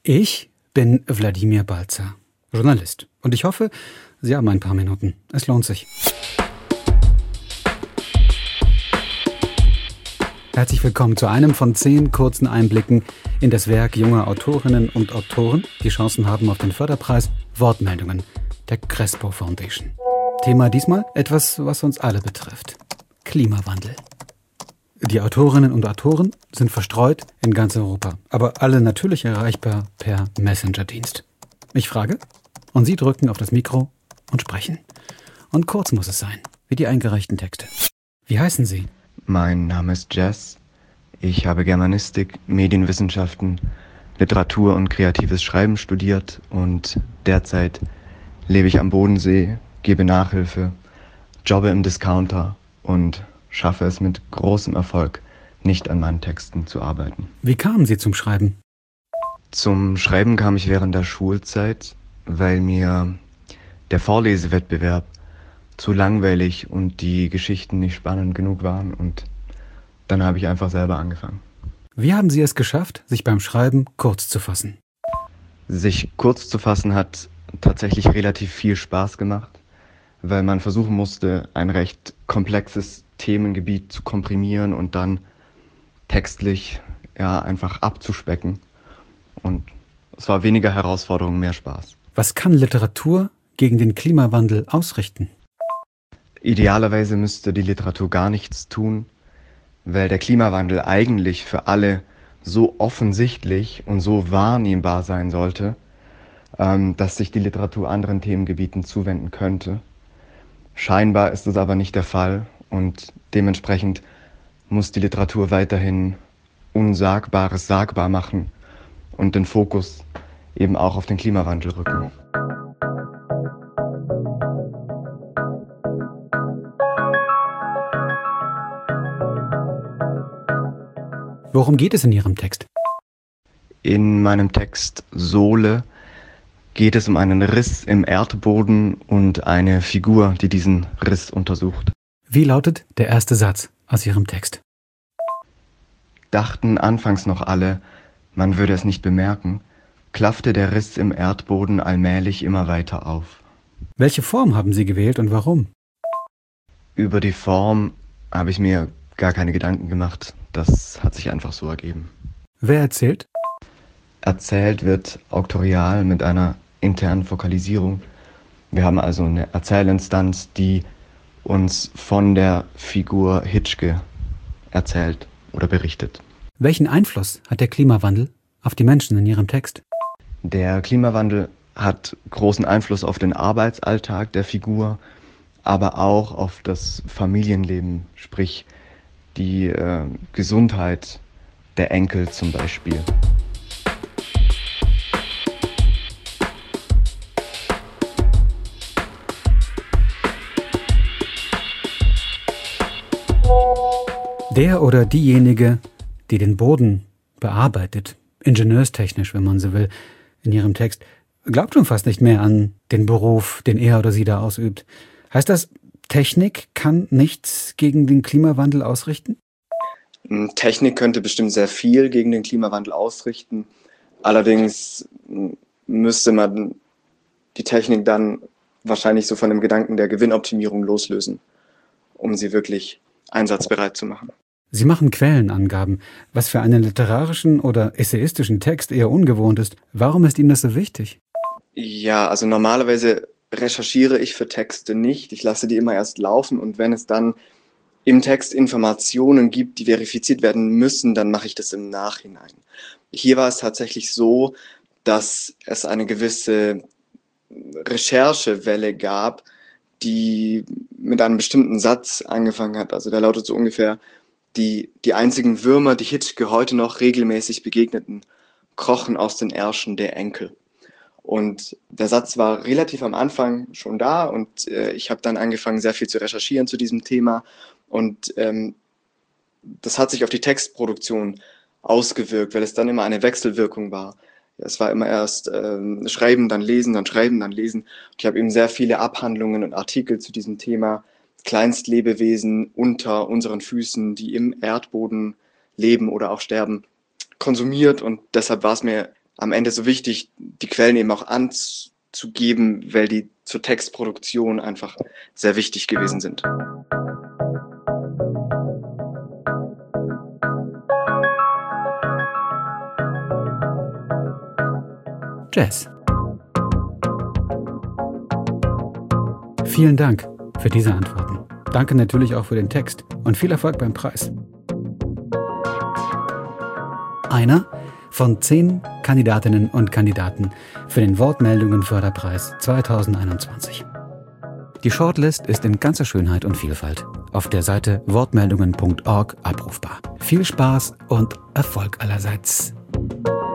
Ich bin Wladimir Balzer, Journalist. Und ich hoffe, Sie haben ein paar Minuten. Es lohnt sich. Herzlich willkommen zu einem von 10 kurzen Einblicken in das Werk junger Autorinnen und Autoren, die Chancen haben auf den Förderpreis Wortmeldungen der Crespo Foundation. Thema diesmal etwas, was uns alle betrifft: Klimawandel. Die Autorinnen und Autoren sind verstreut in ganz Europa, aber alle natürlich erreichbar per Messenger-Dienst. Ich frage und Sie drücken auf das Mikro und sprechen. Und kurz muss es sein, wie die eingereichten Texte. Wie heißen Sie? Mein Name ist Jess. Ich habe Germanistik, Medienwissenschaften, Literatur und kreatives Schreiben studiert und derzeit lebe ich am Bodensee, gebe Nachhilfe, jobbe im Discounter und schaffe es mit großem Erfolg, nicht an meinen Texten zu arbeiten. Wie kamen Sie zum Schreiben? Zum Schreiben kam ich während der Schulzeit, weil mir der Vorlesewettbewerb zu langweilig und die Geschichten nicht spannend genug waren, und dann habe ich einfach selber angefangen. Wie haben Sie es geschafft, sich beim Schreiben kurz zu fassen? Sich kurz zu fassen hat tatsächlich relativ viel Spaß gemacht, weil man versuchen musste, ein recht komplexes Themengebiet zu komprimieren und dann textlich einfach abzuspecken. Und es war weniger Herausforderung, mehr Spaß. Was kann Literatur gegen den Klimawandel ausrichten? Idealerweise müsste die Literatur gar nichts tun, weil der Klimawandel eigentlich für alle so offensichtlich und so wahrnehmbar sein sollte, dass sich die Literatur anderen Themengebieten zuwenden könnte. Scheinbar ist es aber nicht der Fall, und dementsprechend muss die Literatur weiterhin Unsagbares sagbar machen und den Fokus eben auch auf den Klimawandel rücken. Worum geht es in Ihrem Text? In meinem Text Sohle geht es um einen Riss im Erdboden und eine Figur, die diesen Riss untersucht. Wie lautet der erste Satz aus Ihrem Text? Dachten anfangs noch alle, man würde es nicht bemerken, klaffte der Riss im Erdboden allmählich immer weiter auf. Welche Form haben Sie gewählt und warum? Über die Form habe ich mir gar keine Gedanken gemacht. Das hat sich einfach so ergeben. Wer erzählt? Erzählt wird auktorial mit einer internen Fokalisierung. Wir haben also eine Erzählinstanz, die uns von der Figur Hitschke erzählt oder berichtet. Welchen Einfluss hat der Klimawandel auf die Menschen in Ihrem Text? Der Klimawandel hat großen Einfluss auf den Arbeitsalltag der Figur, aber auch auf das Familienleben, sprich die Gesundheit der Enkel zum Beispiel. Der oder diejenige, die den Boden bearbeitet, ingenieurstechnisch, wenn man so will, in Ihrem Text, glaubt schon fast nicht mehr an den Beruf, den er oder sie da ausübt. Heißt das, Technik kann nichts gegen den Klimawandel ausrichten? Technik könnte bestimmt sehr viel gegen den Klimawandel ausrichten. Allerdings müsste man die Technik dann wahrscheinlich so von dem Gedanken der Gewinnoptimierung loslösen, um sie wirklich einsatzbereit zu machen. Sie machen Quellenangaben, was für einen literarischen oder essayistischen Text eher ungewohnt ist. Warum ist Ihnen das so wichtig? Ja, also normalerweise recherchiere ich für Texte nicht. Ich lasse die immer erst laufen, und wenn es dann im Text Informationen gibt, die verifiziert werden müssen, dann mache ich das im Nachhinein. Hier war es tatsächlich so, dass es eine gewisse Recherchewelle gab, die mit einem bestimmten Satz angefangen hat. Also der lautet so ungefähr: Die einzigen Würmer, die Hitschke heute noch regelmäßig begegneten, krochen aus den Ärschen der Enkel. Und der Satz war relativ am Anfang schon da, und ich habe dann angefangen, sehr viel zu recherchieren zu diesem Thema, und das hat sich auf die Textproduktion ausgewirkt, weil es dann immer eine Wechselwirkung war. Es war immer erst schreiben, dann lesen, dann schreiben, dann lesen. Und ich habe eben sehr viele Abhandlungen und Artikel zu diesem Thema Kleinstlebewesen unter unseren Füßen, die im Erdboden leben oder auch sterben, konsumiert, und deshalb war es mir am Ende so wichtig, die Quellen eben auch anzugeben, weil die zur Textproduktion einfach sehr wichtig gewesen sind. Jazz. Vielen Dank für diese Antworten. Danke natürlich auch für den Text und viel Erfolg beim Preis. Einer von 10 Kandidatinnen und Kandidaten für den Wortmeldungen-Förderpreis 2021. Die Shortlist ist in ganzer Schönheit und Vielfalt auf der Seite wortmeldungen.org abrufbar. Viel Spaß und Erfolg allerseits.